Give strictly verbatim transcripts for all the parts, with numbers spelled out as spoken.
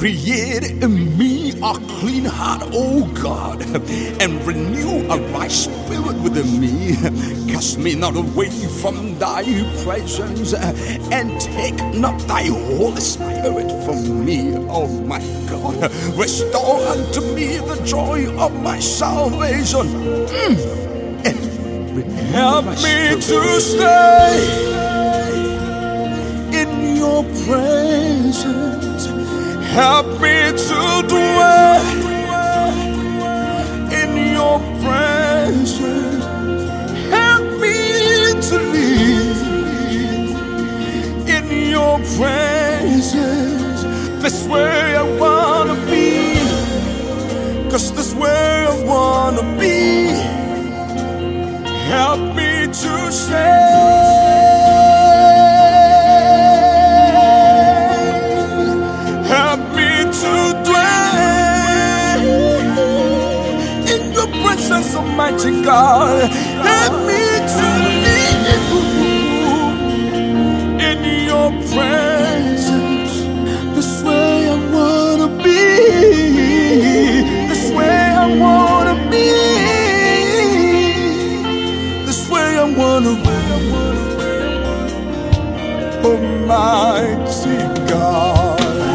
Create in me a clean heart, O God, and renew a right spirit within me. Cast me not away from thy presence, and take not thy Holy Spirit from me, oh my God. Restore unto me the joy of my salvation. Mm. And help me to stay in your presence. Help me to dwell in your presence. Help me to live in your presence. This way I wanna be, 'cause this way I wanna be. Help me to stay. Almighty God, help me to live in your presence. This way I wanna be. This way I wanna be. This way I wanna be. Almighty God.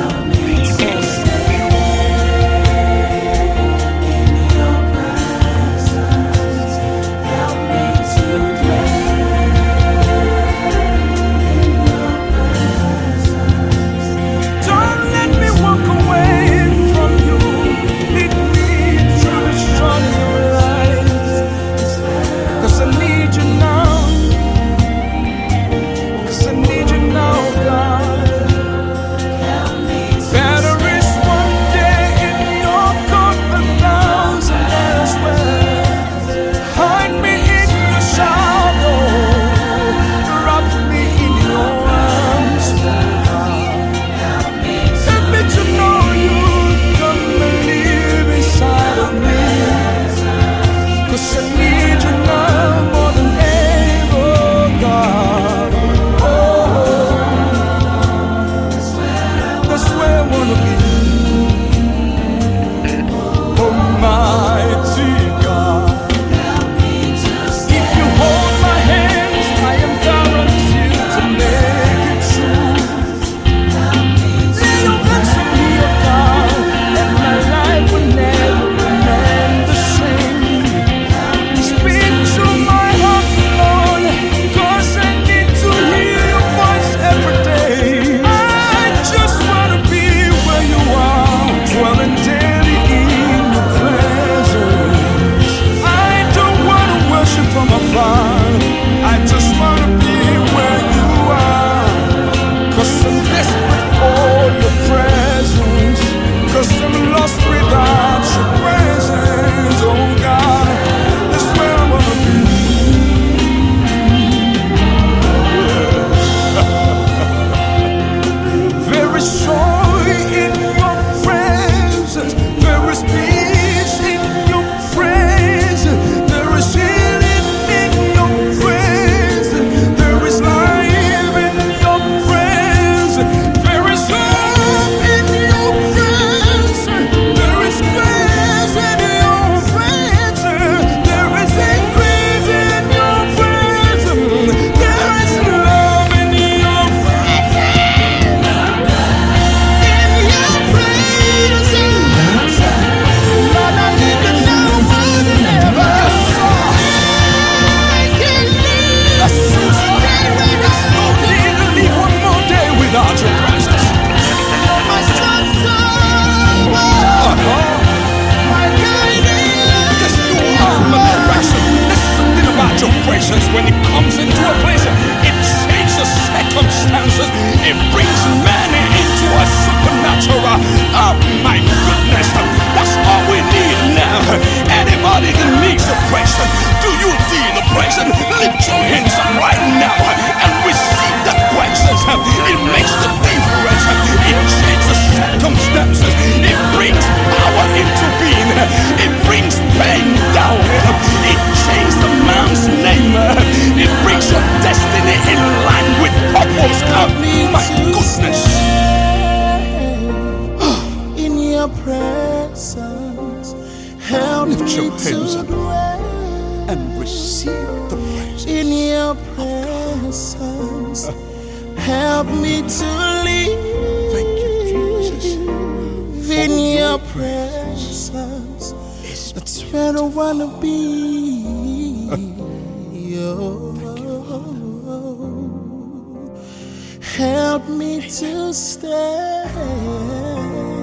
When it comes into a place, it changes circumstances. It brings man into a supernatural. Oh my goodness, that's all we need now. Anybody that needs a praise, do you need a praise? Lift your hands up right now and receive that praise. It makes the difference. It changes circumstances. It brings power into being. It brings pain down. It changes the man's name. It brings your destiny in line with purpose. Oh, my goodness. your hands up and receive the praise. In your presence, help me to live. Thank you, Jesus. In your presence, that's where I wanna be. Oh, help me to stay.